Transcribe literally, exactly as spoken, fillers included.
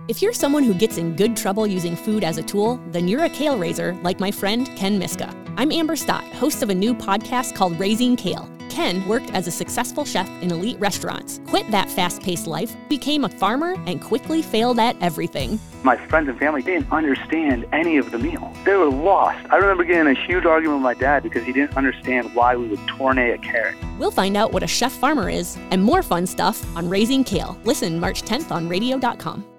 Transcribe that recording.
If you're someone who gets in good trouble using food as a tool, then you're a kale raiser like my friend Ken Miska. I'm Amber Stott, host of a new podcast called Raising Kale. Ken worked as a successful chef in elite restaurants, quit that fast-paced life, became a farmer, and quickly failed at everything. My friends and family didn't understand any of the meal. They were lost. I remember getting a huge argument with my dad because he didn't understand why we would tourne a carrot. We'll find out what a chef farmer is and more fun stuff on Raising Kale. Listen March tenth on radio dot com.